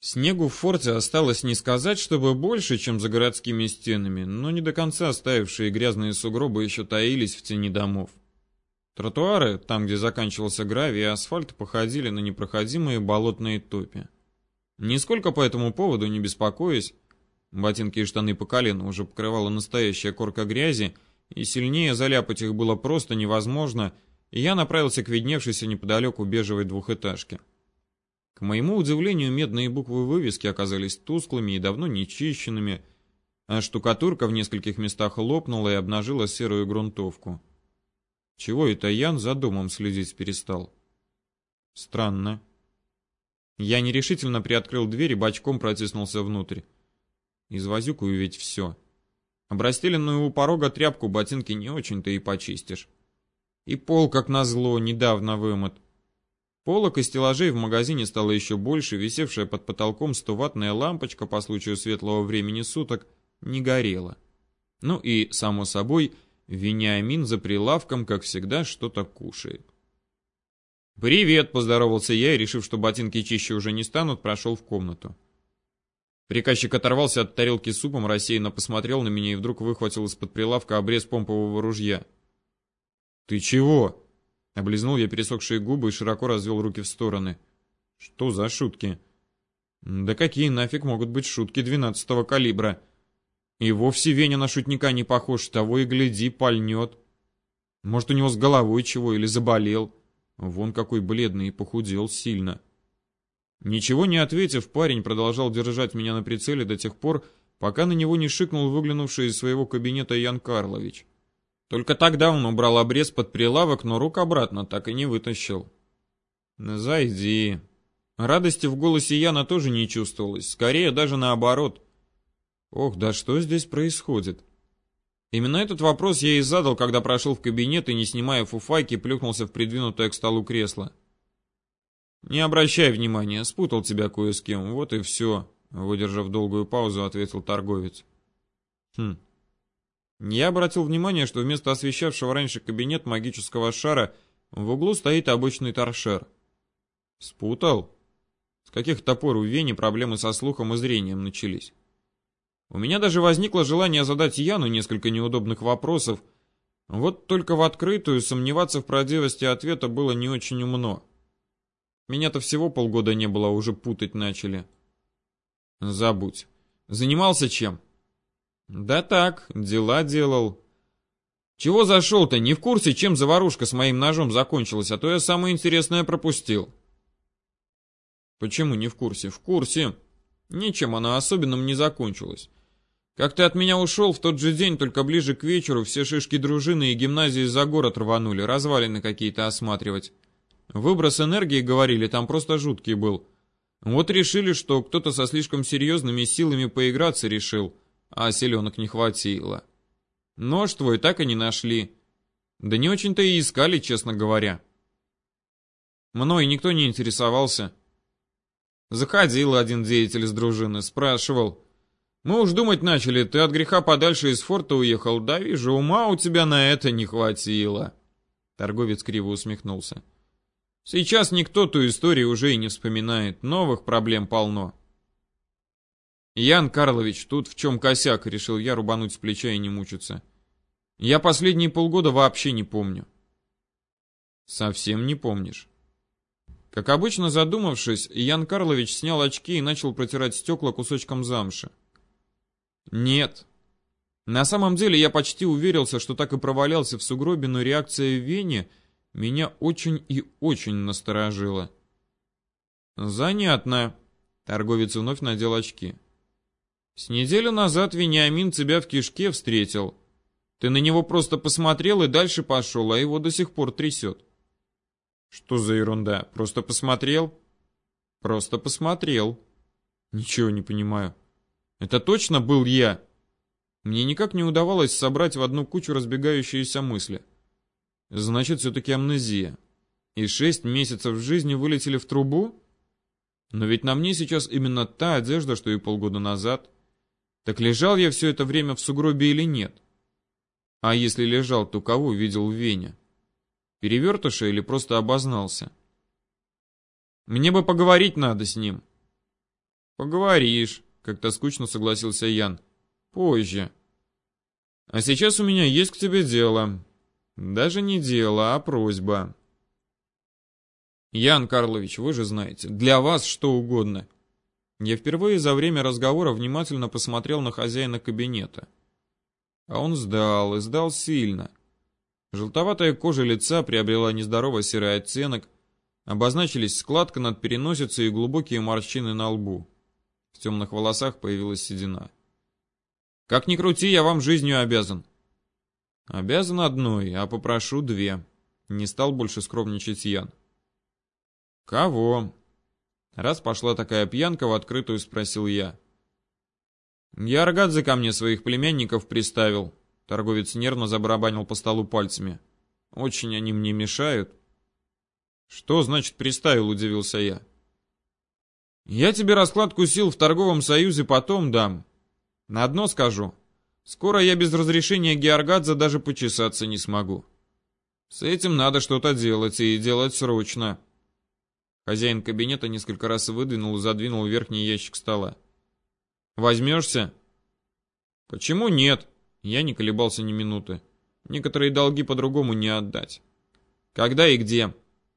Снегу в форте осталось не сказать, чтобы больше, чем за городскими стенами, но не до конца оставившие грязные сугробы еще таились в тени домов. Тротуары, там, где заканчивался гравий и асфальт, походили на непроходимые болотные топи. Нисколько по этому поводу не беспокоясь, ботинки и штаны по колено уже покрывала настоящая корка грязи, и сильнее заляпать их было просто невозможно, и я направился к видневшейся неподалеку бежевой двухэтажке. К моему удивлению, медные буквы вывески оказались тусклыми и давно нечищенными, а штукатурка в нескольких местах лопнула и обнажила серую грунтовку. Чего это Ян за домом следить перестал? Странно. Я нерешительно приоткрыл дверь и бочком протиснулся внутрь. Извозюкаю ведь все. Обрастеленную у порога тряпку ботинки не очень-то и почистишь. И пол, как назло, недавно вымыт. Полок и стеллажей в магазине стало еще больше, висевшая под потолком 100-ваттная лампочка по случаю светлого времени суток не горела. Ну и, само собой, Вениамин за прилавком, как всегда, что-то кушает. «Привет!» — поздоровался я и, решив, что ботинки чище уже не станут, прошел в комнату. Приказчик оторвался от тарелки с супом, рассеянно посмотрел на меня и вдруг выхватил из-под прилавка обрез помпового ружья. «Ты чего?» — облизнул я пересохшие губы и широко развел руки в стороны. «Что за шутки?» «Да какие нафиг могут быть шутки 12-го калибра? И вовсе Веня на шутника не похож, того и гляди, пальнет. Может, у него с головой чего или заболел? Вон какой бледный и похудел сильно». Ничего не ответив, парень продолжал держать меня на прицеле до тех пор, пока на него не шикнул выглянувший из своего кабинета Ян Карлович. Только тогда он убрал обрез под прилавок, но рук обратно так и не вытащил. «Зайди». Радости в голосе Яна тоже не чувствовалось, скорее даже наоборот. Ох, да что здесь происходит? Именно этот вопрос я и задал, когда прошел в кабинет и, не снимая фуфайки, плюхнулся в придвинутое к столу кресло. «Не обращай внимания, спутал тебя кое с кем, вот и все», — выдержав долгую паузу, ответил торговец. Я обратил внимание, что вместо освещавшего раньше кабинет магического шара в углу стоит обычный торшер. Спутал? С каких-то пор у Вени проблемы со слухом и зрением начались. У меня даже возникло желание задать Яну несколько неудобных вопросов, вот только в открытую сомневаться в правдивости ответа было не очень умно. Меня-то всего полгода не было, уже путать начали. Забудь. Занимался чем? Да так, дела делал. Чего зашел-то? Не в курсе, чем заварушка с моим ножом закончилась, а то я самое интересное пропустил. Почему не в курсе? В курсе. Ничем она особенным не закончилась. Как ты от меня ушел, в тот же день, только ближе к вечеру, все шишки дружины и гимназии за город рванули, развалины какие-то осматривать. Выброс энергии, говорили, там просто жуткий был. Вот решили, что кто-то со слишком серьезными силами поиграться решил, а селенок не хватило. Нож твой так и не нашли. Да не очень-то и искали, честно говоря. Мной никто не интересовался. Заходил один деятель из дружины, спрашивал. Мы уж думать начали, ты от греха подальше из форта уехал, да вижу, ума у тебя на это не хватило. Торговец криво усмехнулся. Сейчас никто ту историю уже и не вспоминает, новых проблем полно. Ян Карлович, тут в чем косяк, решил я рубануть с плеча и не мучиться. Я последние полгода вообще не помню. Совсем не помнишь? Как обычно, задумавшись, Ян Карлович снял очки и начал протирать стекла кусочком замши. Нет. На самом деле я почти уверился, что так и провалялся в сугробе, но реакция Вени меня очень и очень насторожила. Занятно. Торговец вновь надел очки. С неделю назад Вениамин тебя в кишке встретил. Ты на него просто посмотрел и дальше пошел, а его до сих пор трясет. Что за ерунда? Просто посмотрел? Просто посмотрел. Ничего не понимаю. Это точно был я? Мне никак не удавалось собрать в одну кучу разбегающиеся мысли. Значит, все-таки амнезия. И 6 месяцев жизни вылетели в трубу? Но ведь на мне сейчас именно та одежда, что и полгода назад. Так лежал я все это время в сугробе или нет? А если лежал, то кого видел в Вене? Перевертыша или просто обознался? Мне бы поговорить надо с ним. Поговоришь, как-то скучно согласился Ян. Позже. А сейчас у меня есть к тебе дело. Даже не дело, а просьба. Ян Карлович, вы же знаете, для вас что угодно. Я впервые за время разговора внимательно посмотрел на хозяина кабинета. А он сдал, и сдал сильно. Желтоватая кожа лица приобрела нездоровый серый оттенок, обозначились складка над переносицей и глубокие морщины на лбу. В темных волосах появилась седина. Как ни крути, я вам жизнью обязан. Обязан одной, а попрошу две. Не стал больше скромничать Ян. Кого? Раз пошла такая пьянка, в открытую спросил я. Георгадзе ко мне своих племянников приставил. Торговец нервно забарабанил по столу пальцами. Очень они мне мешают. Что значит приставил, удивился я. Я тебе раскладку сил в торговом союзе потом дам. На одно скажу. Скоро я без разрешения Георгадзе даже почесаться не смогу. С этим надо что-то делать, и делать срочно. Хозяин кабинета несколько раз выдвинул и задвинул верхний ящик стола. Возьмешься? Почему нет? Я не колебался ни минуты. Некоторые долги по-другому не отдать. Когда и где?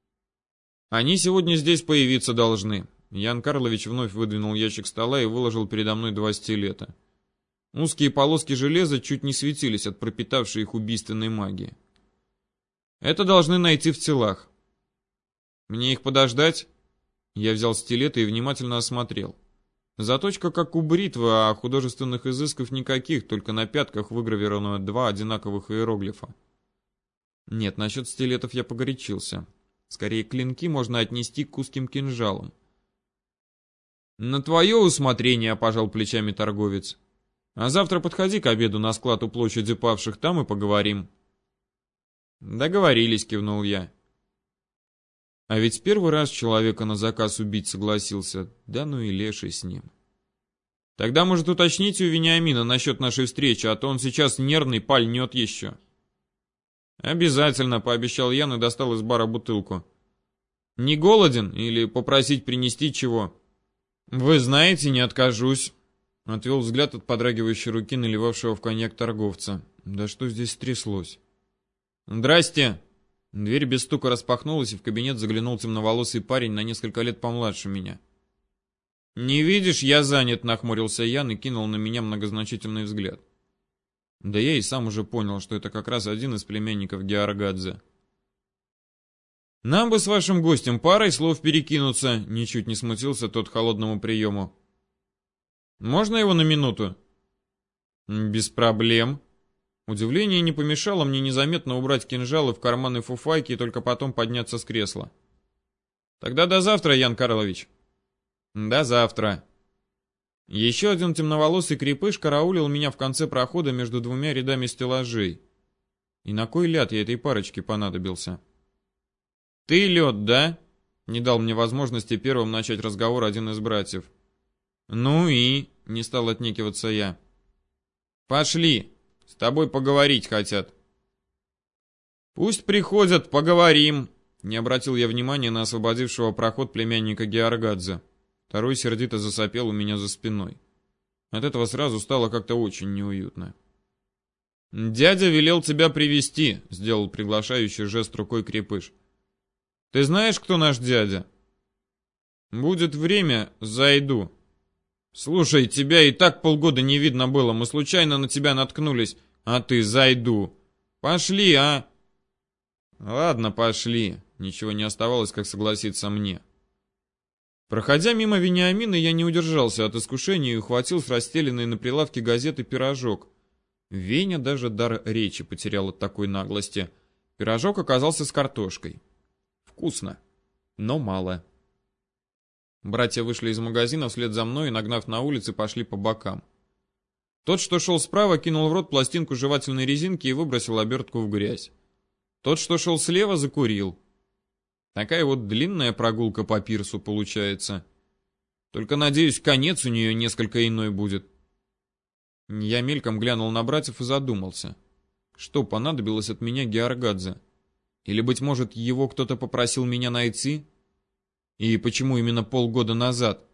Они сегодня здесь появиться должны. Ян Карлович вновь выдвинул ящик стола и выложил передо мной 2 стилета. Узкие полоски железа чуть не светились от пропитавшей их убийственной магии. Это должны найти в телах. Мне их подождать? Я взял стилеты и внимательно осмотрел. Заточка как у бритвы, а художественных изысков никаких, только на пятках выгравировано 2 одинаковых иероглифа. Нет, насчет стилетов я погорячился. Скорее, клинки можно отнести к узким кинжалам. На твое усмотрение, пожал плечами торговец. А завтра подходи к обеду на склад у площади павших, там и поговорим. Договорились, кивнул я. А ведь первый раз человека на заказ убить согласился, да ну и леший с ним. Тогда, может, уточните у Вениамина насчет нашей встречи, а то он сейчас нервный, пальнет еще. Обязательно, пообещал Ян и достал из бара бутылку. Не голоден или попросить принести чего? Вы знаете, не откажусь. Отвел взгляд от подрагивающей руки наливавшего в коньяк торговца. Да что здесь стряслось? Здрасте. Дверь без стука распахнулась, и в кабинет заглянул темноволосый парень на несколько лет помладше меня. «Не видишь, я занят», — нахмурился Ян и кинул на меня многозначительный взгляд. Да я и сам уже понял, что это как раз один из племянников Георгадзе. «Нам бы с вашим гостем парой слов перекинуться», — ничуть не смутился тот холодному приему. «Можно его на минуту?» «Без проблем». Удивление не помешало мне незаметно убрать кинжалы в карманы фуфайки и только потом подняться с кресла. «Тогда до завтра, Ян Карлович». «До завтра». Еще один темноволосый крепыш караулил меня в конце прохода между 2 рядами стеллажей. И на кой ляд я этой парочке понадобился? «Ты лед, да?» — не дал мне возможности первым начать разговор один из братьев. «Ну и?» — не стал отнекиваться я. «Пошли, с тобой поговорить хотят». «Пусть приходят, поговорим», — не обратил я внимания на освободившего проход племянника Георгадзе. Второй сердито засопел у меня за спиной. От этого сразу стало как-то очень неуютно. «Дядя велел тебя привести», — сделал приглашающий жест рукой крепыш. «Ты знаешь, кто наш дядя?» «Будет время, зайду». «Слушай, тебя и так полгода не видно было, мы случайно на тебя наткнулись, а ты зайду. Пошли, а?» «Ладно, пошли». Ничего не оставалось, как согласиться мне. Проходя мимо Вениамина, я не удержался от искушения и ухватил с расстеленной на прилавке газеты пирожок. Веня даже дар речи потерял от такой наглости. Пирожок оказался с картошкой. Вкусно, но мало. Братья вышли из магазина вслед за мной и, нагнав на улице, пошли по бокам. Тот, что шел справа, кинул в рот пластинку жевательной резинки и выбросил обертку в грязь. Тот, что шел слева, закурил. Такая вот длинная прогулка по пирсу получается. Только, надеюсь, конец у нее несколько иной будет. Я мельком глянул на братьев и задумался. Что понадобилось от меня Георгадзе? Или, быть может, его кто-то попросил меня найти? И почему именно полгода назад?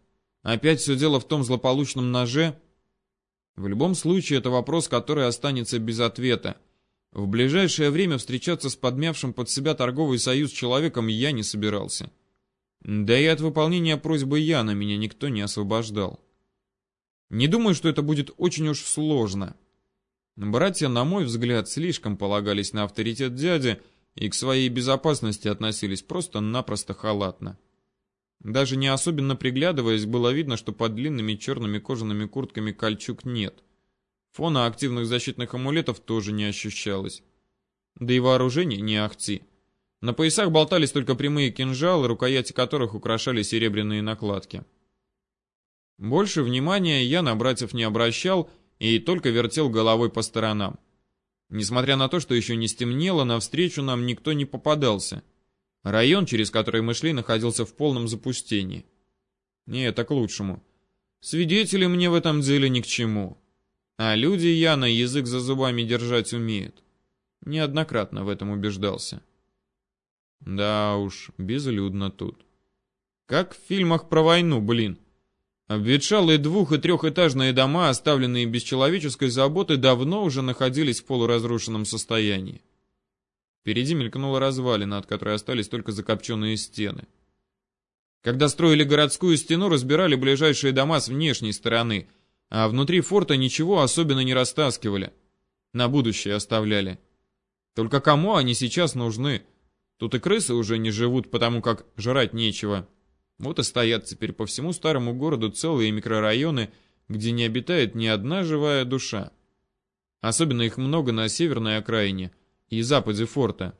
Опять все дело в том злополучном ноже? В любом случае, это вопрос, который останется без ответа. В ближайшее время встречаться с подмявшим под себя торговый союз человеком я не собирался. Да и от выполнения просьбы Яна меня никто не освобождал. Не думаю, что это будет очень уж сложно. Братья, на мой взгляд, слишком полагались на авторитет дяди и к своей безопасности относились просто-напросто халатно. Даже не особенно приглядываясь, было видно, что под длинными черными кожаными куртками кольчуг нет. Фона активных защитных амулетов тоже не ощущалось. Да и вооружение не ахти. На поясах болтались только прямые кинжалы, рукояти которых украшали серебряные накладки. Больше внимания я на братьев не обращал и только вертел головой по сторонам. Несмотря на то, что еще не стемнело, навстречу нам никто не попадался. Район, через который мы шли, находился в полном запустении. Не, это к лучшему. Свидетели мне в этом деле ни к чему. А люди Яна язык за зубами держать умеют. Неоднократно в этом убеждался. Да уж, безлюдно тут. Как в фильмах про войну, блин. Обветшалые двух- и трехэтажные дома, оставленные без человеческой заботы, давно уже находились в полуразрушенном состоянии. Впереди мелькнула развалина, от которой остались только закопченные стены. Когда строили городскую стену, разбирали ближайшие дома с внешней стороны, а внутри форта ничего особенно не растаскивали. На будущее оставляли. Только кому они сейчас нужны? Тут и крысы уже не живут, потому как жрать нечего. Вот и стоят теперь по всему старому городу целые микрорайоны, где не обитает ни одна живая душа. Особенно их много на северной окраине и западе форта.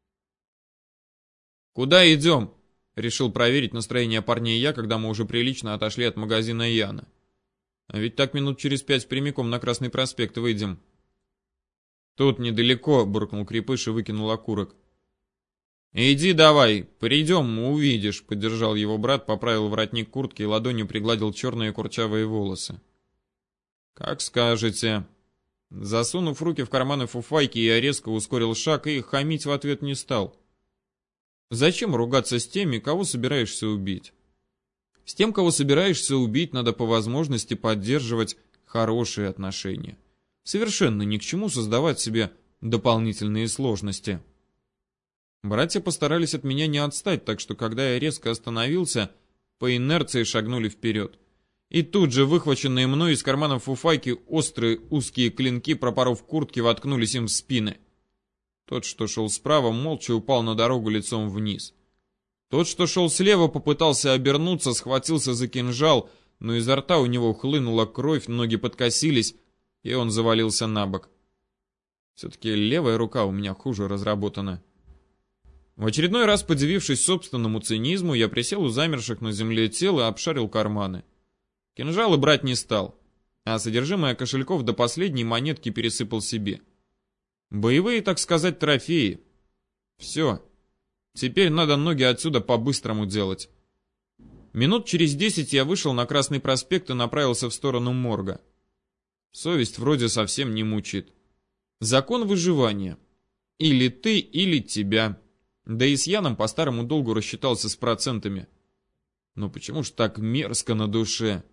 «Куда идем?» — решил проверить настроение парней я, когда мы уже прилично отошли от магазина Яна. А ведь так минут через 5 прямиком на Красный проспект выйдем. «Тут недалеко», — буркнул Крепыш и выкинул окурок. «Иди давай, придем, увидишь», — поддержал его брат, поправил воротник куртки и ладонью пригладил черные курчавые волосы. «Как скажете». Засунув руки в карманы фуфайки, я резко ускорил шаг и хамить в ответ не стал. Зачем ругаться с теми, кого собираешься убить? С тем, кого собираешься убить, надо по возможности поддерживать хорошие отношения. Совершенно ни к чему создавать себе дополнительные сложности. Братья постарались от меня не отстать, так что когда я резко остановился, по инерции шагнули вперед. И тут же выхваченные мной из карманов фуфайки острые узкие клинки, пропоров куртки, воткнулись им в спины. Тот, что шел справа, молча упал на дорогу лицом вниз. Тот, что шел слева, попытался обернуться, схватился за кинжал, но изо рта у него хлынула кровь, ноги подкосились, и он завалился на бок. Все-таки левая рука у меня хуже разработана. В очередной раз, подивившись собственному цинизму, я присел у замерших на земле тел и обшарил карманы. Кинжалы брать не стал, а содержимое кошельков до последней монетки пересыпал себе. Боевые, так сказать, трофеи. Все. Теперь надо ноги отсюда по-быстрому делать. Минут через 10 я вышел на Красный проспект и направился в сторону морга. Совесть вроде совсем не мучает. Закон выживания. Или ты, или тебя. Да и с Яном по старому долгу рассчитался с процентами. Но почему ж так мерзко на душе?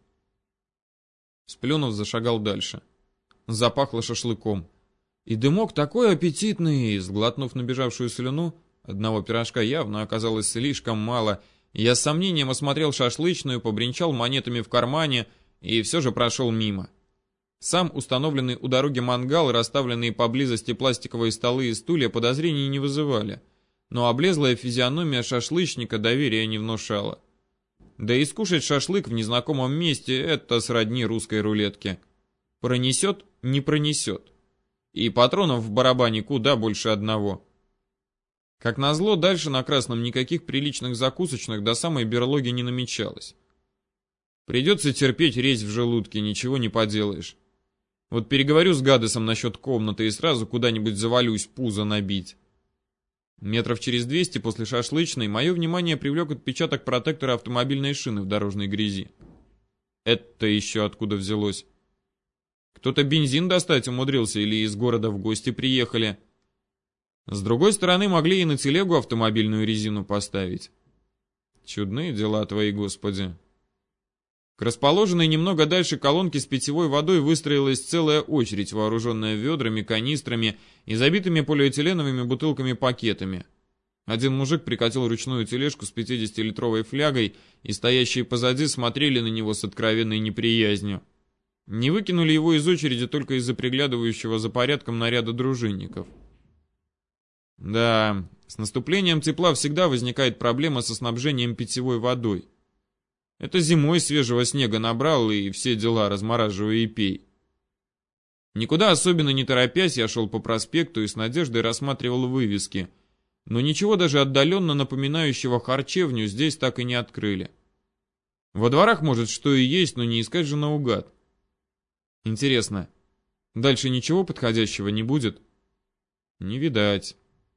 Сплюнув, зашагал дальше. Запахло шашлыком. И дымок такой аппетитный, сглотнув набежавшую слюну, одного пирожка явно оказалось слишком мало. Я с сомнением осмотрел шашлычную, побренчал монетами в кармане и все же прошел мимо. Сам установленный у дороги мангал и расставленные поблизости пластиковые столы и стулья подозрений не вызывали. Но облезлая физиономия шашлычника доверия не внушала. Да и скушать шашлык в незнакомом месте — это сродни русской рулетке. Пронесет — не пронесет. И патронов в барабане куда больше одного. Как назло, дальше на Красном никаких приличных закусочных до самой берлоги не намечалось. Придется терпеть резь в желудке, ничего не поделаешь. Вот переговорю с Гадесом насчет комнаты и сразу куда-нибудь завалюсь пузо набить. Метров через 200 после шашлычной мое внимание привлек отпечаток протектора автомобильной шины в дорожной грязи. Это еще откуда взялось? Кто-то бензин достать умудрился или из города в гости приехали. С другой стороны, могли и на телегу автомобильную резину поставить. Чудные дела твои, Господи. К расположенной немного дальше колонке с питьевой водой выстроилась целая очередь, вооруженная ведрами, канистрами и забитыми полиэтиленовыми бутылками-пакетами. Один мужик прикатил ручную тележку с 50-литровой флягой, и стоящие позади смотрели на него с откровенной неприязнью. Не выкинули его из очереди только из-за приглядывающего за порядком наряда дружинников. Да, с наступлением тепла всегда возникает проблема со снабжением питьевой водой. Это зимой свежего снега набрал, и все дела, размораживай и пей. Никуда особенно не торопясь, я шел по проспекту и с надеждой рассматривал вывески, но ничего даже отдаленно напоминающего харчевню здесь так и не открыли. Во дворах, может, что и есть, но не искать же наугад. Интересно, дальше ничего подходящего не будет? Не видать.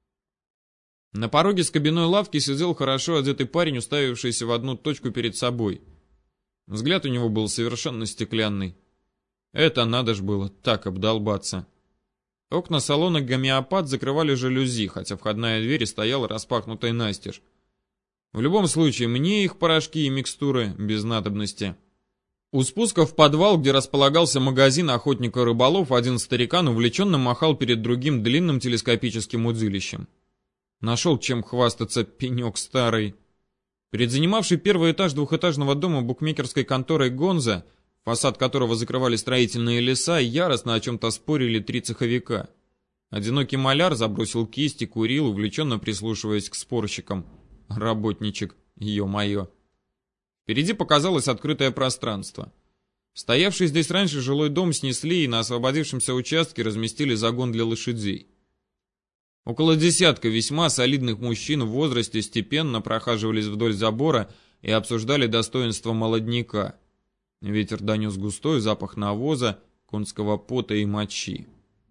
На пороге скобяной лавки сидел хорошо одетый парень, уставившийся в одну точку перед собой. Взгляд у него был совершенно стеклянный. Это надо ж было так обдолбаться. Окна салона «Гомеопат» закрывали жалюзи, хотя входная дверь стояла распахнутой настежь. В любом случае, мне их порошки и микстуры без надобности. У спуска в подвал, где располагался магазин охотника-рыболов, один старикан увлеченно махал перед другим длинным телескопическим удилищем. Нашел чем хвастаться, пенек старый. Перед занимавшей первый этаж двухэтажного дома букмекерской конторой «Гонза», фасад которого закрывали строительные леса, яростно о чем-то спорили три цеховика. Одинокий маляр забросил кисти, курил, увлеченно прислушиваясь к спорщикам. Работничек, ё-моё. Впереди показалось открытое пространство. Стоявший здесь раньше жилой дом снесли и на освободившемся участке разместили загон для лошадей. Около десятка весьма солидных мужчин в возрасте степенно прохаживались вдоль забора и обсуждали достоинства молодняка. Ветер донес густой запах навоза, конского пота и мочи.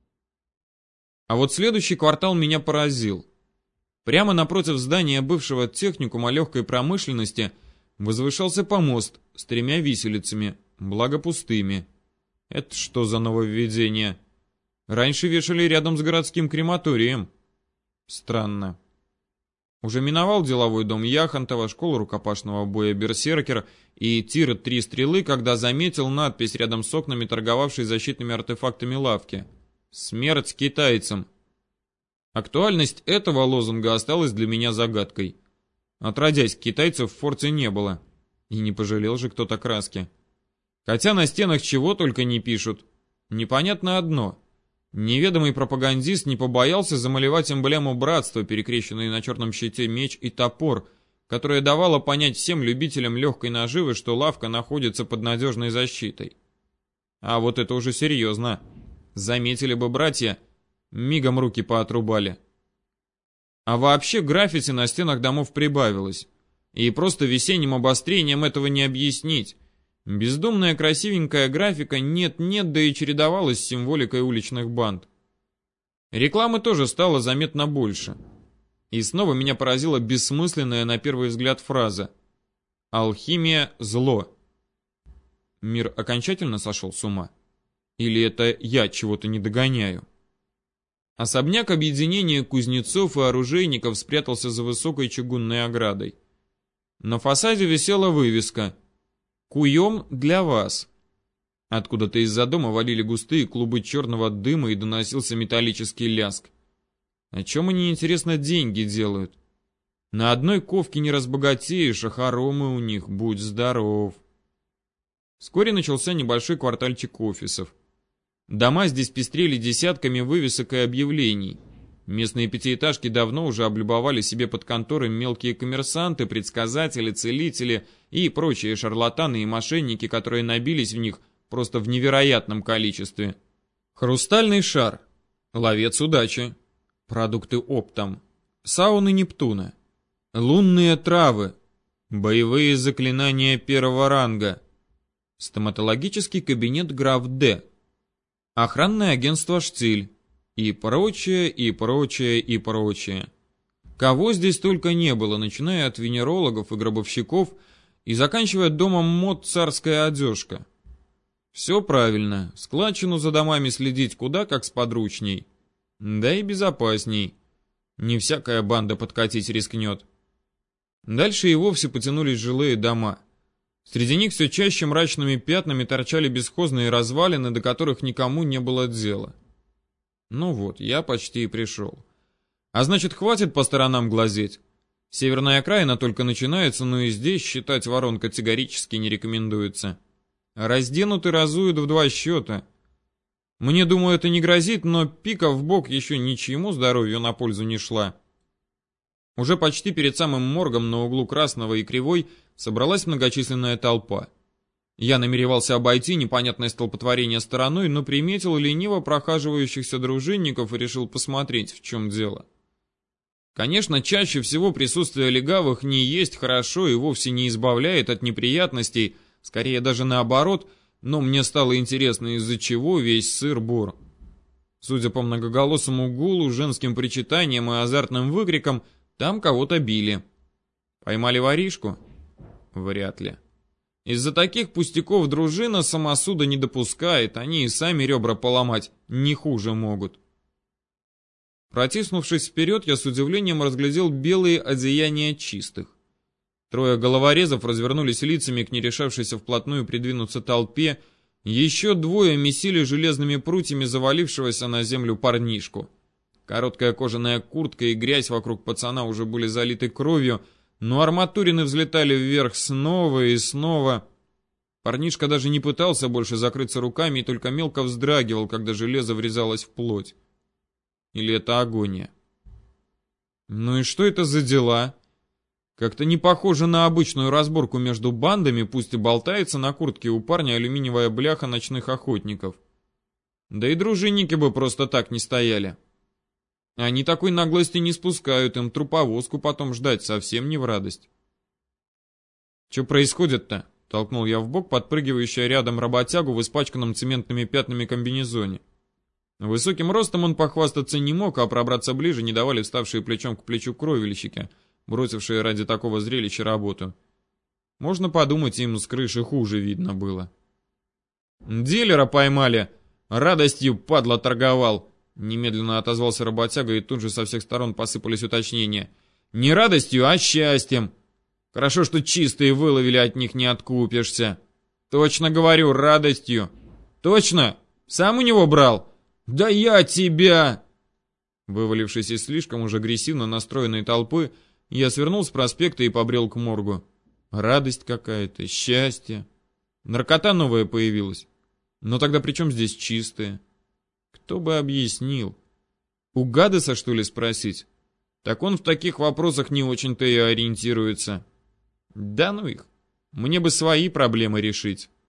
А вот следующий квартал меня поразил. Прямо напротив здания бывшего техникума легкой промышленности возвышался помост с 3 виселицами, благо пустыми. Это что за нововведение? Раньше вешали рядом с городским крематорием. Странно. Уже миновал деловой дом Яхонтова, школу рукопашного боя «Берсеркер» и тир 3 стрелы, когда заметил надпись рядом с окнами торговавшей защитными артефактами лавки. «Смерть китайцам». Актуальность этого лозунга осталась для меня загадкой. Отродясь, китайцев в форте не было. И не пожалел же кто-то краски. Хотя на стенах чего только не пишут. Непонятно одно. Неведомый пропагандист не побоялся замалевать эмблему братства, перекрещенные на черном щите меч и топор, которая давала понять всем любителям легкой наживы, что лавка находится под надежной защитой. А вот это уже серьезно. Заметили бы братья, мигом руки поотрубали. А вообще граффити на стенах домов прибавилось. И просто весенним обострением этого не объяснить. Бездумная красивенькая графика нет-нет, да и чередовалась с символикой уличных банд. Рекламы тоже стало заметно больше. И снова меня поразила бессмысленная на первый взгляд фраза «Алхимия – зло». Мир окончательно сошел с ума? Или это я чего-то не догоняю? Особняк объединения кузнецов и оружейников спрятался за высокой чугунной оградой. На фасаде висела вывеска «Куем для вас». Откуда-то из-за дома валили густые клубы черного дыма и доносился металлический лязг. О чем они, интересно, деньги делают? На одной ковке не разбогатеешь, а хоромы у них, будь здоров. Вскоре начался небольшой квартальчик офисов. Дома здесь пестрели десятками вывесок и объявлений. Местные пятиэтажки давно уже облюбовали себе под конторы мелкие коммерсанты, предсказатели, целители и прочие шарлатаны и мошенники, которые набились в них просто в невероятном количестве. Хрустальный шар, ловец удачи, продукты оптом, сауны Нептуна, лунные травы, боевые заклинания первого ранга, стоматологический кабинет граф Д, охранное агентство «Штиль» и прочее, и прочее, и прочее. Кого здесь только не было, начиная от венерологов и гробовщиков и заканчивая домом мод «Царская одежка». Все правильно, складчину за домами следить куда как сподручней. Да и безопасней. Не всякая банда подкатить рискнет. Дальше и вовсе потянулись жилые дома. Среди них все чаще мрачными пятнами торчали бесхозные развалины, до которых никому не было дела. Ну вот, я почти и пришел. А значит, хватит по сторонам глазеть. Северная окраина только начинается, но и здесь считать ворон категорически не рекомендуется. Разденут и разуют в 2 счета. Мне, думаю, это не грозит, но пика в бок еще ничьему здоровью на пользу не шла. Уже почти перед самым моргом на углу Красного и Кривой собралась многочисленная толпа. Я намеревался обойти непонятное столпотворение стороной, но приметил лениво прохаживающихся дружинников и решил посмотреть, в чем дело. Конечно, чаще всего присутствие легавых не есть хорошо и вовсе не избавляет от неприятностей, скорее даже наоборот, но мне стало интересно, из-за чего весь сыр-бор. Судя по многоголосому гулу, женским причитаниям и азартным выкрикам, там кого-то били. Поймали воришку? Вряд ли. Из-за таких пустяков дружина самосуда не допускает, они и сами ребра поломать не хуже могут. Протиснувшись вперед, я с удивлением разглядел белые одеяния чистых. 3 головорезов развернулись лицами к нерешавшейся вплотную придвинуться толпе, еще 2 месили железными прутьями завалившегося на землю парнишку. Короткая кожаная куртка и грязь вокруг пацана уже были залиты кровью, но арматурины взлетали вверх снова и снова. Парнишка даже не пытался больше закрыться руками и только мелко вздрагивал, когда железо врезалось в плоть. Или это агония? Ну и что это за дела? Как-то не похоже на обычную разборку между бандами, пусть и болтается на куртке у парня алюминиевая бляха ночных охотников. Да и дружинники бы просто так не стояли. Они такой наглости не спускают, им труповозку потом ждать совсем не в радость. «Что происходит-то?» — толкнул я в бок подпрыгивающую рядом работягу в испачканном цементными пятнами комбинезоне. Высоким ростом он похвастаться не мог, а пробраться ближе не давали вставшие плечом к плечу кровельщики, бросившие ради такого зрелища работу. Можно подумать, им с крыши хуже видно было. «Дилера поймали! Радостью, падла, торговал!» Немедленно отозвался работяга, и тут же со всех сторон посыпались уточнения. «Не радостью, а счастьем! Хорошо, что чистые выловили, от них не откупишься!» «Точно говорю, радостью!» «Точно? Сам у него брал?» «Да я тебя!» Вывалившись из слишком уже агрессивно настроенной толпы, я свернул с проспекта и побрел к моргу. Радость какая-то, счастье. Наркота новая появилась. Но тогда при чем здесь чистые? Кто бы объяснил? У Гадеса, что ли, спросить? Так он в таких вопросах не очень-то и ориентируется. Да ну их. Мне бы свои проблемы решить.